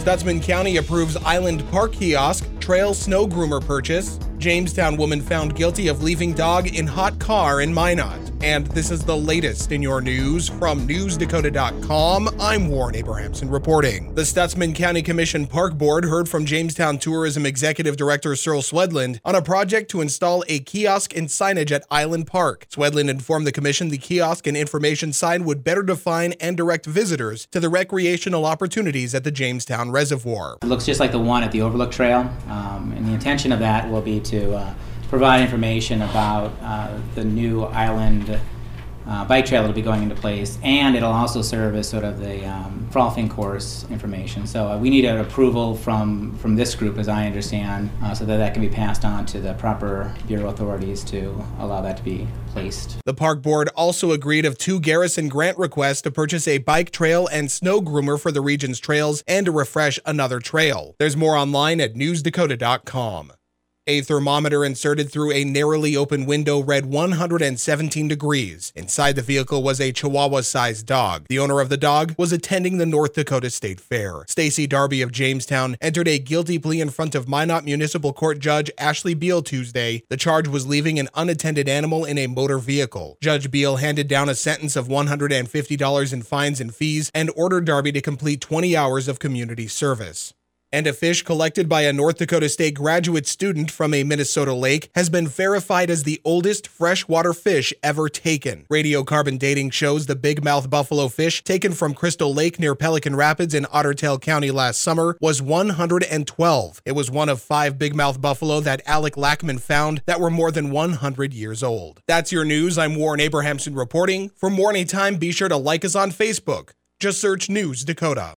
Stutsman County approves Island Park kiosk, trail snow groomer purchase. Jamestown woman found guilty of leaving dog in hot car in Minot. And this is the latest in your news from NewsDakota.com. I'm Warren Abrahamson reporting. The Stutsman County Commission Park Board heard from Jamestown Tourism Executive Director Cyril Swedland on a project to install a kiosk and signage at Island Park. Swedland informed the commission the kiosk and information sign would better define and direct visitors to the recreational opportunities at the Jamestown Reservoir. It looks just like the one at the Overlook Trail, and the intention of that will be to provide information about the new island bike trail that will be going into place, and it'll also serve as sort of the frolfing course information. So we need an approval from this group, as I understand, so that can be passed on to the proper Bureau authorities to allow that to be placed. The park board also agreed of 2 Garrison grant requests to purchase a bike trail and snow groomer for the region's trails and to refresh another trail. There's more online at newsdakota.com. A thermometer inserted through a narrowly open window read 117 degrees. Inside the vehicle was a Chihuahua-sized dog. The owner of the dog was attending the North Dakota State Fair. Stacy Darby of Jamestown entered a guilty plea in front of Minot Municipal Court Judge Ashley Beal Tuesday. The charge was leaving an unattended animal in a motor vehicle. Judge Beal handed down a sentence of $150 in fines and fees and ordered Darby to complete 20 hours of community service. And a fish collected by a North Dakota State graduate student from a Minnesota lake has been verified as the oldest freshwater fish ever taken. Radiocarbon dating shows the big-mouth buffalo fish taken from Crystal Lake near Pelican Rapids in Otter Tail County last summer was 112. It was one of 5 big-mouth buffalo that Alec Lackman found that were more than 100 years old. That's your news. I'm Warren Abrahamson reporting. For more anytime, be sure to like us on Facebook. Just search News Dakota.